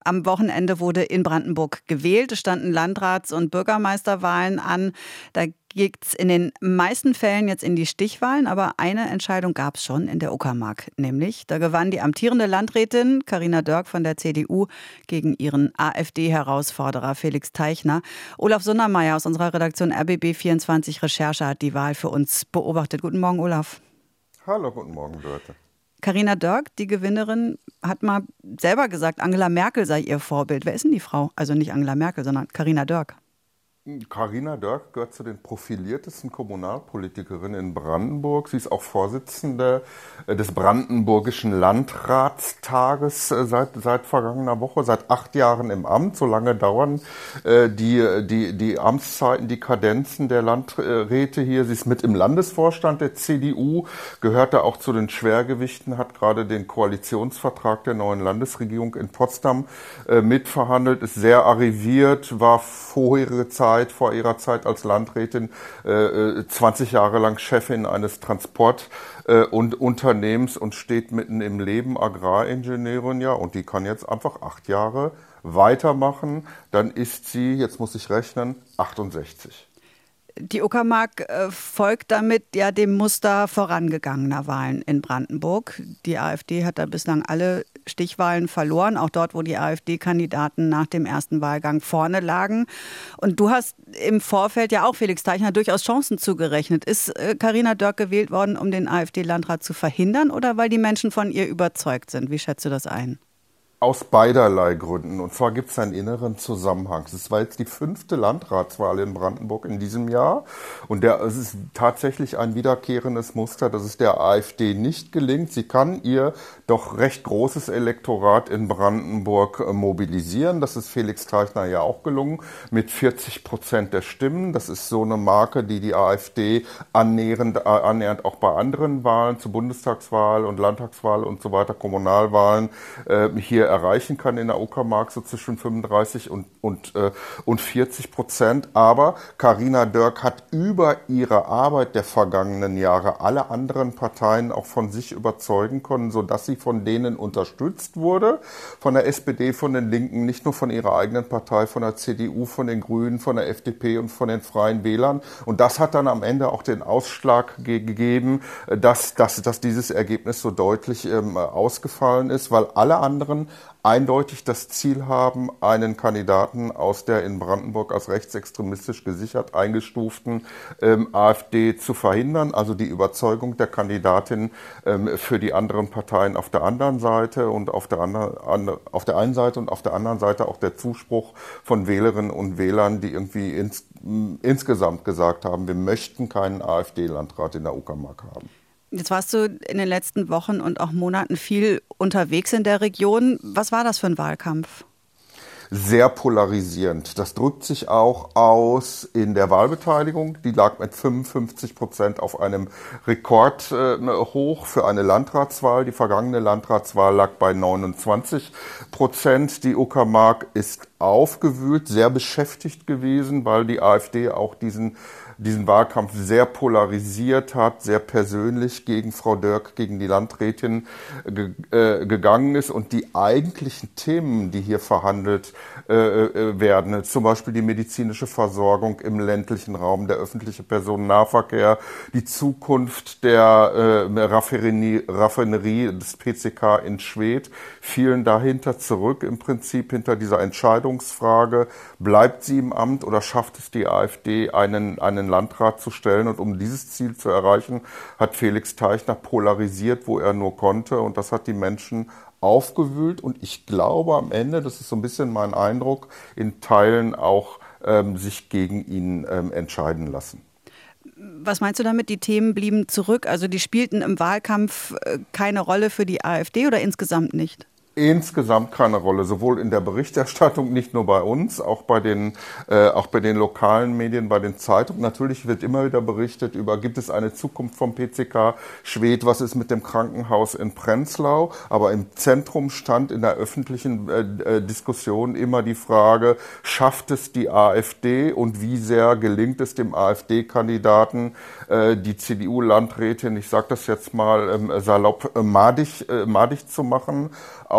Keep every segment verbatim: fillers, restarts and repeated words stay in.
Am Wochenende wurde in Brandenburg gewählt. Es standen Landrats- und Bürgermeisterwahlen an. Da geht es in den meisten Fällen jetzt in die Stichwahlen. Aber eine Entscheidung gab es schon in der Uckermark. Nämlich, da gewann die amtierende Landrätin Carina Dörk von der C D U gegen ihren AfD-Herausforderer Felix Teichner. Olaf Sundermeier aus unserer Redaktion R B B vierundzwanzig Recherche hat die Wahl für uns beobachtet. Guten Morgen, Olaf. Hallo, guten Morgen, Leute. Carina Dörk, die Gewinnerin, hat mal selber gesagt, Angela Merkel sei ihr Vorbild. Wer ist denn die Frau? Also nicht Angela Merkel, sondern Carina Dörk. Carina Dörk gehört zu den profiliertesten Kommunalpolitikerinnen in Brandenburg. Sie ist auch Vorsitzende des Brandenburgischen Landratstages seit, seit vergangener Woche, seit acht Jahren im Amt. So lange dauern äh, die, die, die Amtszeiten, die Kadenzen der Landräte hier. Sie ist mit im Landesvorstand der C D U, gehörte auch zu den Schwergewichten, hat gerade den Koalitionsvertrag der neuen Landesregierung in Potsdam äh, mitverhandelt, ist sehr arriviert, war vorherige Zeit vor ihrer Zeit als Landrätin äh, zwanzig Jahre lang Chefin eines Transport- äh, und Unternehmens und steht mitten im Leben, Agraringenieurin, ja, und die kann jetzt einfach acht Jahre weitermachen. Dann ist sie, jetzt muss ich rechnen, achtundsechzig. Die Uckermark äh, folgt damit ja dem Muster vorangegangener Wahlen in Brandenburg. Die AfD hat da bislang alle Stichwahlen verloren, auch dort, wo die AfD-Kandidaten nach dem ersten Wahlgang vorne lagen. Und du hast im Vorfeld ja auch Felix Teichner durchaus Chancen zugerechnet. Ist äh, Carina Dörk gewählt worden, um den AfD-Landrat zu verhindern oder weil die Menschen von ihr überzeugt sind? Wie schätzt du das ein? Aus beiderlei Gründen. Und zwar gibt es einen inneren Zusammenhang. Es war jetzt die fünfte Landratswahl in Brandenburg in diesem Jahr. Und der, es ist tatsächlich ein wiederkehrendes Muster, dass es der AfD nicht gelingt. Sie kann ihr doch recht großes Elektorat in Brandenburg mobilisieren. Das ist Felix Teichner ja auch gelungen mit vierzig Prozent der Stimmen. Das ist so eine Marke, die die AfD annähernd, annähernd auch bei anderen Wahlen, zur Bundestagswahl und Landtagswahl und so weiter, Kommunalwahlen, äh, hier erreichen kann in der Uckermark, so zwischen fünfunddreißig und, und, äh, und vierzig Prozent. Aber Carina Dörk hat über ihre Arbeit der vergangenen Jahre alle anderen Parteien auch von sich überzeugen können, sodass sie von denen unterstützt wurde. Von der S P D, von den Linken, nicht nur von ihrer eigenen Partei, von der C D U, von den Grünen, von der F D P und von den Freien Wählern. Und das hat dann am Ende auch den Ausschlag ge- gegeben, dass, dass, dass dieses Ergebnis so deutlich ähm, ausgefallen ist, weil alle anderen eindeutig das Ziel haben, einen Kandidaten aus der in Brandenburg als rechtsextremistisch gesichert eingestuften ähm, AfD zu verhindern, also die Überzeugung der Kandidatin ähm, für die anderen Parteien auf der anderen Seite und auf der, anderen, an, auf der einen Seite und auf der anderen Seite auch der Zuspruch von Wählerinnen und Wählern, die irgendwie ins, m, insgesamt gesagt haben, wir möchten keinen AfD-Landrat in der Uckermark haben. Jetzt warst du in den letzten Wochen und auch Monaten viel unterwegs in der Region. Was war das für ein Wahlkampf? Sehr polarisierend. Das drückt sich auch aus in der Wahlbeteiligung. Die lag mit fünfundfünfzig Prozent auf einem Rekord äh, hoch für eine Landratswahl. Die vergangene Landratswahl lag bei neunundzwanzig Prozent. Die Uckermark ist aufgewühlt, sehr beschäftigt gewesen, weil die AfD auch diesen diesen Wahlkampf sehr polarisiert hat, sehr persönlich gegen Frau Dörk, gegen die Landrätin ge- äh, gegangen ist und die eigentlichen Themen, die hier verhandelt äh, werden, zum Beispiel die medizinische Versorgung im ländlichen Raum, der öffentliche Personennahverkehr, die Zukunft der äh, Raffinerie, Raffinerie des P C K in Schwedt, fielen dahinter zurück, im Prinzip hinter dieser Entscheidungsfrage, bleibt sie im Amt oder schafft es die AfD, einen, einen Landrat zu stellen. Und um dieses Ziel zu erreichen, hat Felix Teichner polarisiert, wo er nur konnte. Und das hat die Menschen aufgewühlt. Und ich glaube am Ende, das ist so ein bisschen mein Eindruck, in Teilen auch ähm, sich gegen ihn ähm, entscheiden lassen. Was meinst du damit, die Themen blieben zurück? Also die spielten im Wahlkampf keine Rolle für die AfD oder insgesamt nicht? Insgesamt keine Rolle, sowohl in der Berichterstattung, nicht nur bei uns, auch bei den, äh, auch bei den lokalen Medien, bei den Zeitungen. Natürlich wird immer wieder berichtet über, gibt es eine Zukunft vom P C K Schwedt, was ist mit dem Krankenhaus in Prenzlau? Aber im Zentrum stand in der öffentlichen äh, Diskussion immer die Frage, schafft es die AfD und wie sehr gelingt es dem AfD-Kandidaten, äh, die C D U-Landrätin, ich sage das jetzt mal ähm, salopp, äh, madig, äh, madig zu machen,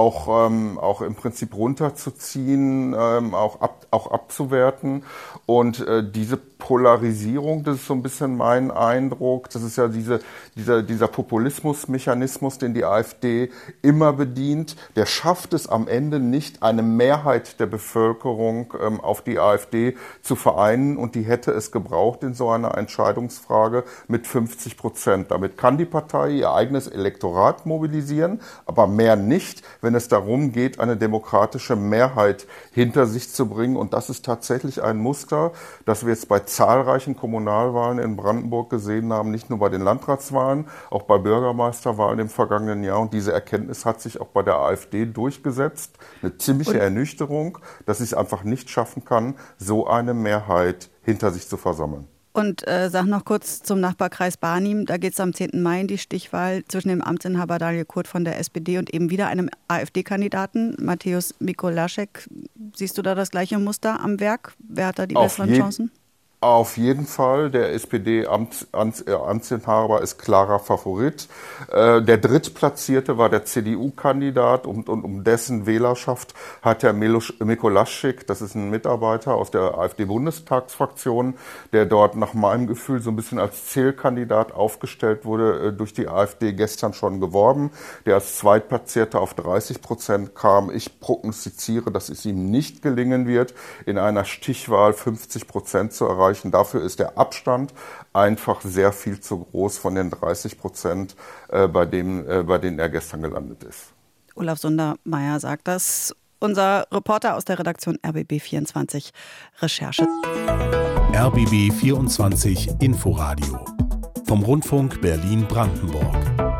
auch, ähm, auch im Prinzip runterzuziehen, ähm, auch, ab, auch abzuwerten. Und äh, diese Polarisierung, das ist so ein bisschen mein Eindruck, das ist ja diese, dieser, dieser Populismusmechanismus, den die AfD immer bedient, der schafft es am Ende nicht, eine Mehrheit der Bevölkerung ähm, auf die AfD zu vereinen, und die hätte es gebraucht in so einer Entscheidungsfrage mit fünfzig Prozent. Damit kann die Partei ihr eigenes Elektorat mobilisieren, aber mehr nicht, wenn es darum geht, eine demokratische Mehrheit hinter sich zu bringen. Und das ist tatsächlich ein Muster, das wir jetzt bei zahlreichen Kommunalwahlen in Brandenburg gesehen haben, nicht nur bei den Landratswahlen, auch bei Bürgermeisterwahlen im vergangenen Jahr. Und diese Erkenntnis hat sich auch bei der AfD durchgesetzt. Eine ziemliche Ernüchterung, dass sie es einfach nicht schaffen kann, so eine Mehrheit hinter sich zu versammeln. Und äh, sag noch kurz zum Nachbarkreis Barnim, da geht es am zehnten Mai in die Stichwahl zwischen dem Amtsinhaber Daniel Kurt von der S P D und eben wieder einem AfD-Kandidaten, Mateusz Mikolaschek. Siehst du da das gleiche Muster am Werk? Wer hat da die Auf besseren Chancen? Auf jeden Fall, der S P D-Amtsinhaber ist klarer Favorit. Äh, der Drittplatzierte war der C D U-Kandidat, und, und um dessen Wählerschaft hat Herr Mikolaschik, das ist ein Mitarbeiter aus der AfD-Bundestagsfraktion, der dort nach meinem Gefühl so ein bisschen als Zählkandidat aufgestellt wurde, äh, durch die AfD gestern schon geworben, der als Zweitplatzierter auf dreißig Prozent kam. Ich prognostiziere, dass es ihm nicht gelingen wird, in einer Stichwahl fünfzig Prozent zu erreichen. Dafür ist der Abstand einfach sehr viel zu groß von den dreißig Prozent, äh, bei, dem, äh, bei denen er gestern gelandet ist. Olaf Sundermeier sagt das. Unser Reporter aus der Redaktion R B B vierundzwanzig Recherche. R B B vierundzwanzig Inforadio vom Rundfunk Berlin-Brandenburg.